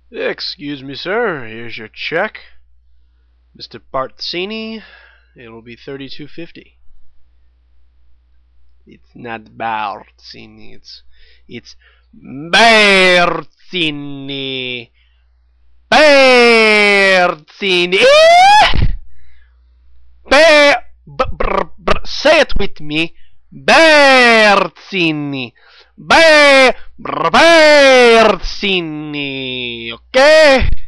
Excuse me, sir. Here's your check. Mr. Bartzini. It'll be $32.50. It's not Bartzini. It's Bartzini. Bartzini. Say it with me. Bartzini. Bartzini. Okay?